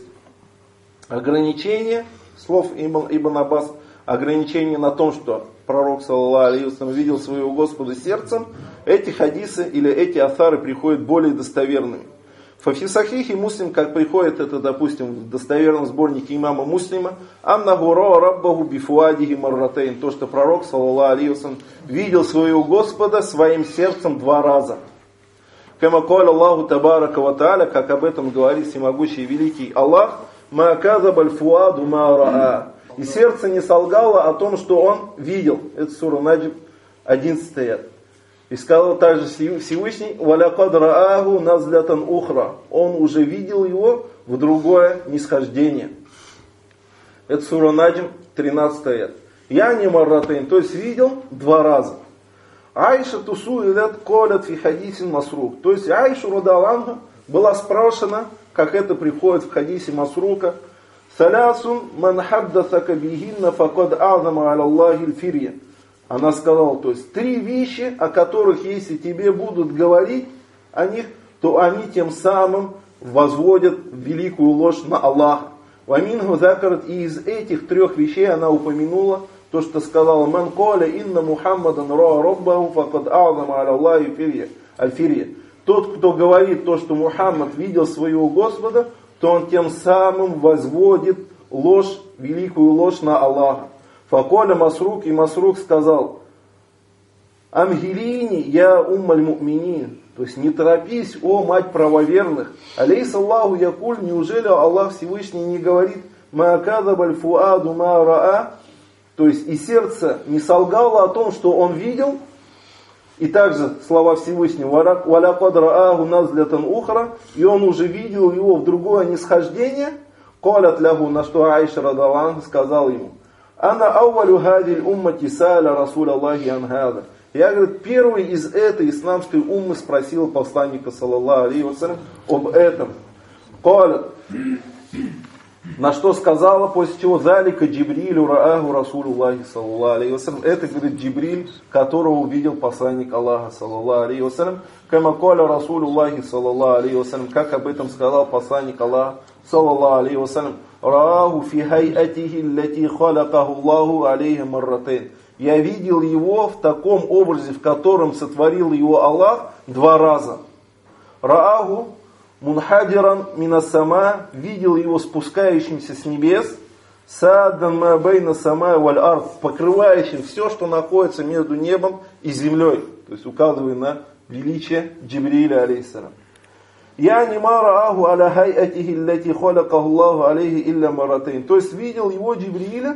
ограничения слов Ибн, Ибн Аббас, ограничения на том, что пророк, саллаллаху алейхи вассалям, видел своего Господа сердцем, эти хадисы или эти асары приходят более достоверными. Фафи сахихи Муслим, как приходит это, допустим, в достоверном сборнике имама Муслима, аннаху роа раббаху бифуадихи марратейн, то, что пророк, саллаллаху алейхи вассалям, видел своего Господа своим сердцем два раза. Кама каля Аллаху табарака ва тааля, как об этом говорит всемогущий и великий Аллах, ма казабаль фуаду ма раа. И сердце не солгало о том, что он видел. Это сура Наджм, одиннадцатый аят. И сказал также Всевышний, «Валякад рааху назлятан ухра». Он уже видел его в другое нисхождение. Это сура Наджм, тринадцатый аят. Я не марратейн, то есть видел два раза. Айша тусу илят колят фи хадисин масрук. То есть Айшу радаланха была спрашена, как это приходит в хадисе Масрука, «Салясун ман хаддасака бихинна факад азама аля Аллахи льфирья». Она сказала, то есть три вещи, о которых, если тебе будут говорить о них, то они тем самым возводят великую ложь на Аллаха. Ваминху закарат, и из этих трех вещей она упомянула то, что сказала, «Ман коля инна Мухаммадан роа роббаху факад а'зама аля Аллахи аль-фирья». Тот, кто говорит то, что Мухаммад видел своего Господа, то он тем самым возводит ложь, великую ложь на Аллаха. Факоля Масрук, и Масрук сказал, «Амгилини, я уммаль му'минин». То есть не торопись, о мать правоверных. Алейс Аллаху якуль, неужели Аллах Всевышний не говорит, «Ма кадабаль фуаду ма раа». То есть и сердце не солгало о том, что он видел. И также слова Всевышнего, «Валякад рааху назлятан ухра», и он уже видел его в другое нисхождение. Калят лягу, на что Аиша радаллаху сказал ему, «Ана ауалю хадиль уммати сааля Расуль Аллахи анхада». Я, говорит, первый из этой исламской уммы спросил посланника, саллаллаху алейхи вассалям, об этом. Калят, на что сказала, после чего залика Джибрилю рааху Расуль Аллахи, саллаллаху алейхи вассалям. Это, говорит, Джибриль, которого увидел посланник Аллаха, саллаллаху алейхи вассалям. Кама каля Расуль Аллахи, саллаллаху алейхи вассалям. Как об этом сказал посланник Аллаха, саллаллаху алейхи вассалям. Рааху фи хайатихи лати халакаху Аллаху алейхи марратейн. Я видел его в таком образе, в котором сотворил его Аллах два раза. Рааху мунхадиран минасама, видел его спускающимся с небес, саадан ма бейна сама валь ард, покрывающим все, что находится между небом и землей. То есть указывая на величие Джибриля алейхиссалям. Я не марааху аля хайатихи лати халакаху Аллаху алейхи илля маратейн. То есть видел его Джибриля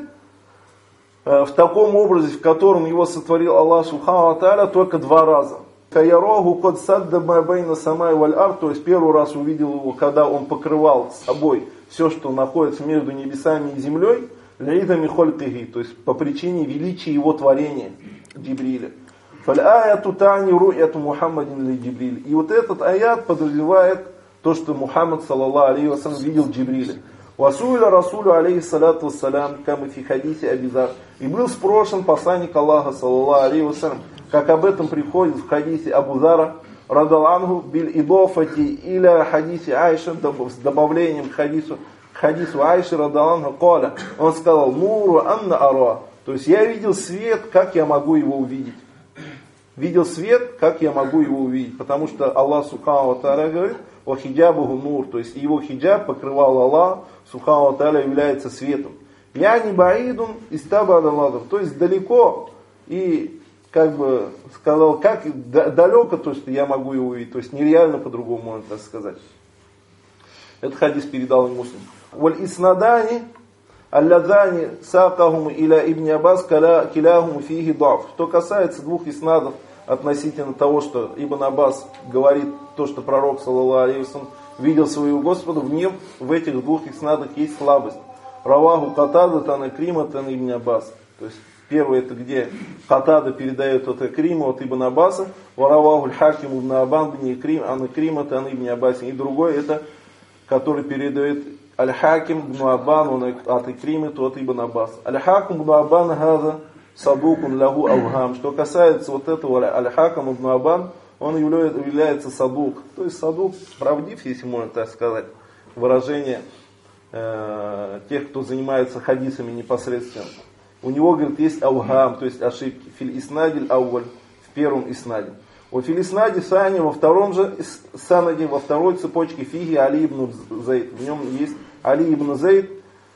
в таком образе, в котором его сотворил Аллах Субхану ва Тааля, только два раза. Каяраху код садда ма байна самай валь ард. То есть первый раз увидел его, когда он покрывал собой все, что находится между небесами и землей, лидами холькихи, то есть по причине величия его творения Джибриля. Фаль-аяту тани ру'яту Мухаммадин ли Джибриль. И вот этот аят подразумевает то, что Мухаммад, саллаллаху алейхи ва саллям, видел Джибриля. Васуиля Расулю алейхиссалату вассалям, кама фи хадисе Аби Зар. И был спрошен посланник Аллаха, саллаллаху алейхи ва саллям, как об этом приходит в хадисе Абу Зара, радаллаху биль идофати иля хадисе Айша, с добавлением к хадису, к хадису Айши, радаллаху каля. Он сказал: нуру анна ара. То есть я видел свет, как я могу его увидеть. Видел свет, как я могу его увидеть. Потому что Аллах Субхану ва Тааля говорит: «Ва хиджабуху нур». То есть его хиджаб покрывал Аллах Субхану ва Тааля, является светом. Я не баидун истабадалладов. То есть далеко, и как бы сказал, как далеко, то, что я могу его увидеть. То есть нереально по-другому можно так сказать. Этот хадис передал им Муслим. Валь иснадани аллазани сакахум иля ибн Аббас киляхум фихи даф. Что касается двух иснадов относительно того, что Ибн Аббас говорит то, что пророк, саллаллаху алейхи ва саллям, видел своего Господа, в нем, в этих двух иснадах есть слабость. Раваху Катада тан Икрима тан Ибн Аббас. То есть первое, это где Катада передает от Икрима, от Ибн Аббаса, Вараваху Хаким ибн Абан бни Икрим ан Икрима тан Ибн Аббас. И другой, это который передает Аль-Хаким ибн Абан, он от Икримы, то от Ибн Аббас. Аль-Хаким ибн Абан хаза садукун лаху авгам. Что касается вот этого Аль-Хаким ибн Абан, он является садук. То есть садук правдив, если можно так сказать. Выражение э, тех, кто занимается хадисами непосредственно. У него, говорит, есть авгам, то есть ошибки. Филь иснадиль ауаль, в первом иснаде. У филиснади сани, во втором же санаде, во второй цепочке фиги Али ибн Зейд. В нем есть Али ибн Зейд,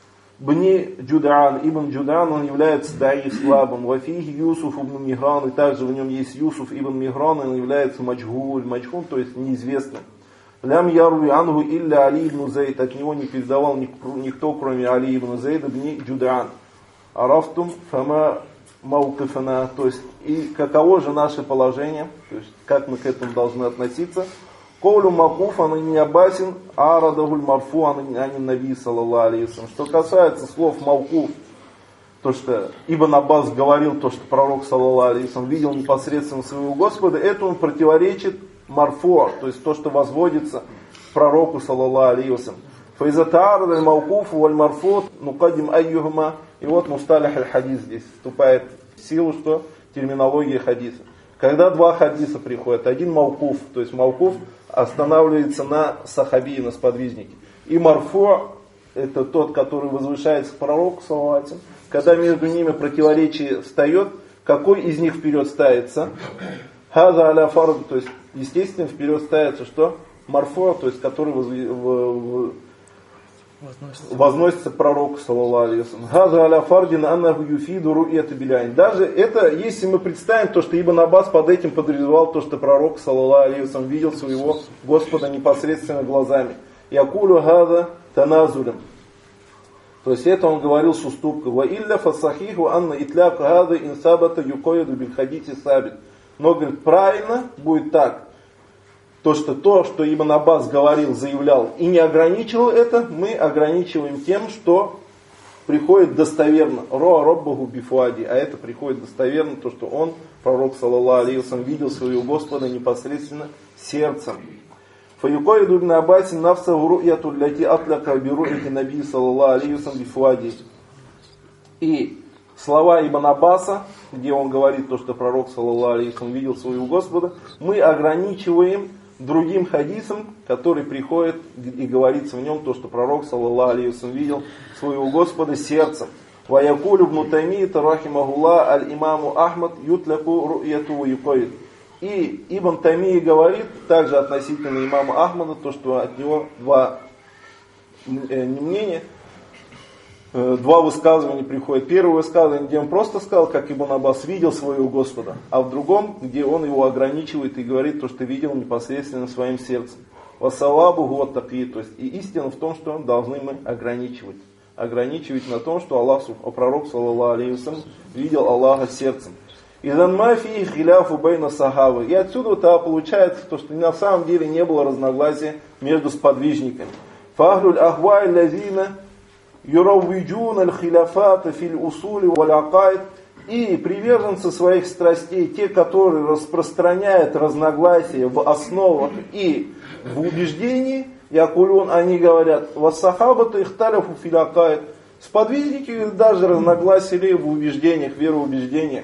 бни Джудаан. Ибн Джудаан, он является даиф слабым. Во фиги Юсуф ибн Мигран, и также в нем есть Юсуф ибн Мигран, он является маджгуль, маджгуль, то есть неизвестным. Лям ярви ангу илля Али ибн Зейд, от него не передавал никто, кроме Али ибн Зейда, бни Джудаан. Арафтум фама маукифана, то есть и каково же наше положение, то есть как мы к этому должны относиться. Коулю макуф ан ибн Аббасин арадахуль марфу ан наби саллаллаху алейхи ва саллям. Что касается слов маукуф, то что Ибн Аббас говорил, то что пророк саллаллаху алейхи ва саллям видел непосредственно своего Господа, это он противоречит марфу, то есть то, что возводится к пророку саллаллаху алейхи ва саллям. Фаизатаар аль маукуф валь марфу нукадим айюхма. И вот мусталих аль-хадис здесь вступает в силу, что терминология хадиса. Когда два хадиса приходят, один маукуф, то есть маукуф останавливается на сахаби, на сподвижнике. И марфу, это тот, который возвышается к пророку, саллаллаху алейхи ва саллям. Когда между ними противоречие встает, какой из них вперед ставится? Хаза аля фард, то есть естественно вперед ставится что? Марфу, то есть который возвышается. Возносится. Возносится к пророку, саллаллаху алейхи ва саллям. Газа аля фардин аннаху юфиду ру'ята биляйн. Даже это, если мы представим то, что Ибн Аббас под этим подразумевал то, что пророк, саллаллаху алейхи ва саллям, видел своего Господа непосредственно глазами. Якулю газа таназулем. То есть это он говорил с уступкой. Ва илля фасахиху анна итляк газа инсабата юкоиду биль хадити сабит. Но, говорит, правильно будет так. То, что то, что Ибн Аббас говорил, заявлял и не ограничивал это, мы ограничиваем тем, что приходит достоверно. Роа роббаху бифуади. А это приходит достоверно, то, что он, пророк, саллаллаху алейхи ва саллям, видел своего Господа непосредственно сердцем. Фаюкоиду ибн Аббасин нафсаху ру'яту ляти атляка биру'яти наби саллаллаху алейхи ва саллям бифуади. И слова Ибн Аббаса, где он говорит то, что пророк, саллаллаху алейхи ва саллям, видел своего Господа, мы ограничиваем другим хадисом, который приходит и говорится в нем то, что пророк, саллаллаху алейхи ва саллям, видел своего Господа сердцем. Ва якулю ибн Таймийя рахимахуллах аль-имаму Ахмад ютляку ру'яту ва юкоид. И Ибн Таймийя говорит, также относительно имама Ахмада, то, что от него два мнения, два высказывания приходят. Первое высказывание, где он просто сказал, как Ибн Аббас видел своего Господа, а в другом, где он его ограничивает и говорит то, что видел непосредственно своим сердцем. Вассалабу гуа таки, то есть и истина в том, что должны мы ограничивать. Ограничивать на том, что Аллах, пророк, саллаллаху алейхи вассалям, видел Аллаха сердцем. Изан мафи хиляфу бейна сахабы. И отсюда-то получается то, что на самом деле не было разногласия между сподвижниками. Фахлюль ахвай лазина юраввиджун аль-хиляфата филь усули валь-акайд. И приверженцы своих страстей, те, которые распространяют разногласия в основах и в убеждении, якулюн, они говорят, вассахабата ихталяфу филь акайд. Сподвижники даже разногласили в убеждениях, вероубеждениях.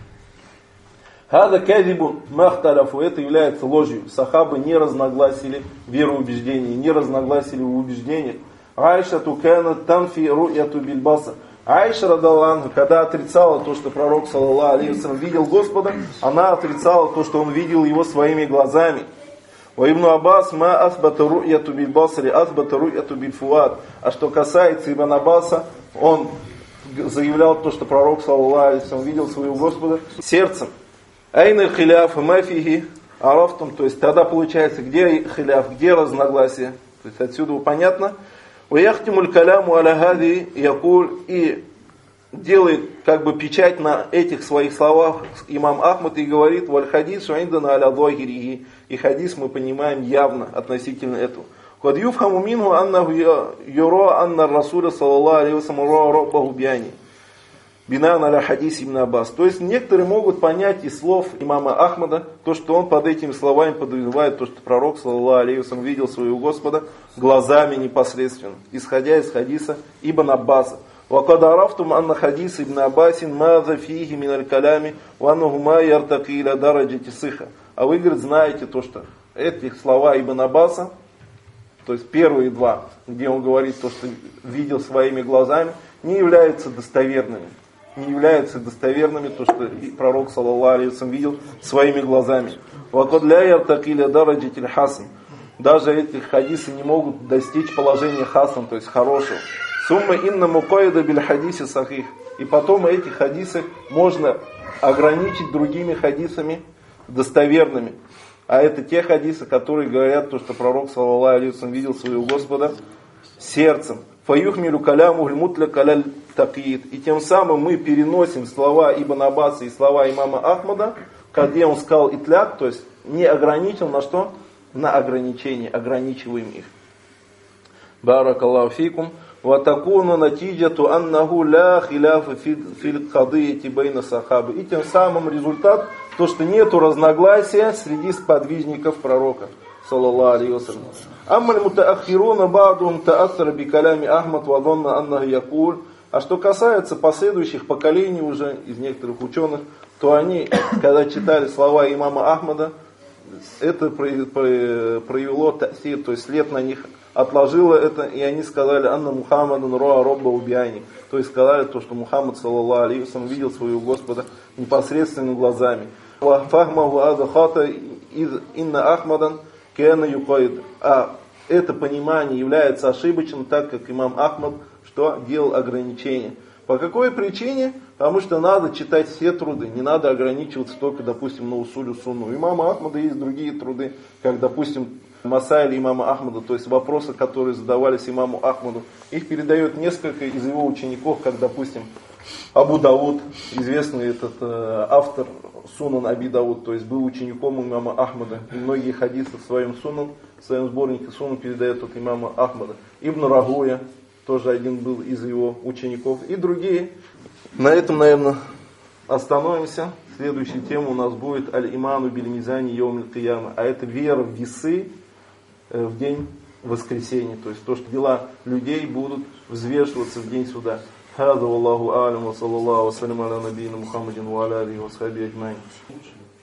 Хада кадибун махталяфу, это является ложью. Сахабы не разногласили в вероубеждении, не разногласили в убеждениях. Айша тукана танфи ру'яту бильбаса. Айша радаллаху, когда отрицала то, что пророк саллаллаху алейхи вассалям видел Господа, она отрицала то, что он видел его своими глазами. Ва ибн Аббас ма асбата ру'яту бильбасари асбата ру'яту бильфуад. А что касается Ибн Аббаса, он заявлял то, что пророк саллаллаху алейхи вассалям видел своего Господа сердцем. Айна хиляф мафихи арафтум, то есть тогда получается, где хиляф, где разногласия. То есть отсюда понятно. Уяхтимуль каляму аля хади якуль, и делает как бы печать на этих своих словах имам Ахмад и говорит: валь хадис шайндана аля зохириhi, и хадис мы понимаем явно относительно этого. Кад юфхаму минху аннаху юра анна расуля саллаллаху алейхи вассалям ра раббаху бияни бинан аля хадис ибн Аббас. То есть некоторые могут понять из слов имама Ахмада то, что он под этими словами подразумевает то, что пророк саллаллаху алейхи вассалям видел своего Господа глазами непосредственно, исходя из хадиса ибн Аббаса. وقد عرفتم أن حديث ابن عباس ماذا فيه من الكلام وأنه ما يرتقي إلى درجة الصحة. А вы, говорит, знаете то, что эти слова ибн Аббаса, то есть первые два, где он говорит то, что видел своими глазами, не являются достоверными. Не являются достоверными то, что пророк саллаллаху алейхи вассалям видел своими глазами. وقد لا يرتقي إلى درجة الحسن. Даже эти хадисы не могут достичь положения хасан, то есть хорошего. Сумма инна мукайда биль хадиси сахих. И потом эти хадисы можно ограничить другими хадисами достоверными. А это те хадисы, которые говорят, то, что пророк саллаллаху алейхи вассалям видел своего Господа сердцем. Фаюхмилю каляму гульмутля каляль такиит. И тем самым мы переносим слова Ибн Аббаса и слова имама Ахмада, где он сказал итляк, то есть не ограничил на что? На ограничение, ограничиваем их. Баракаллаху фикум. وَتَكُونُ نَتِيجَةُ أَنَّهُ لَا خِلَافَ فِي الْقَضِيَّةِ بَيْنَ الصَّحَابَةِ. И тем самым результат, то, что нету разногласия среди сподвижников пророка, саллаллаху алейхи вассалям. أَمَّا الْمُتَأَخِّرُونَ بَعْضُهُمْ تَأَثَّرَ بِكَلَامِ أَحْمَدَ وَظَنَّ أَنَّهُ يَقُولُ. А что касается последующих поколений уже из некоторых ученых, то они, когда читали слова имама Ахмада, это проявило та'сир, то есть след на них отложило это, и они сказали: «Анна Мухаммадан роа робба убияни». То есть сказали то, что Мухаммад саллаллаху алейхи вассалям видел своего Господа непосредственно глазами. «Фахмаху ада хата из инна Ахмадан кена юкаид». А это понимание является ошибочным, так как имам Ахмад что делал ограничения. По какой причине? Потому что надо читать все труды, не надо ограничиваться только, допустим, на усулю сунну. У имама Ахмада есть другие труды, как, допустим, Масайль имама Ахмада, то есть вопросы, которые задавались имаму Ахмаду. Их передает несколько из его учеников, как, допустим, Абу Дауд, известный этот э, автор Сунан Аби Дауд, то есть был учеником имама Ахмада. И многие хадисы в своем Сунан, в своем сборнике Сунан передает от имама Ахмада. Ибн Рагуя, тоже один был из его учеников, и другие. На этом, наверное, остановимся. Следующая тема у нас будет аль-иману биль-мизани йоум аль-кияма, а это вера в весы в день воскресения, то есть то, что дела людей будут взвешиваться в день суда. Хаза валлаху алям ва саллаллаху ва салям аля набийна Мухаммадин ва аля алихи ва сахби аджмаин.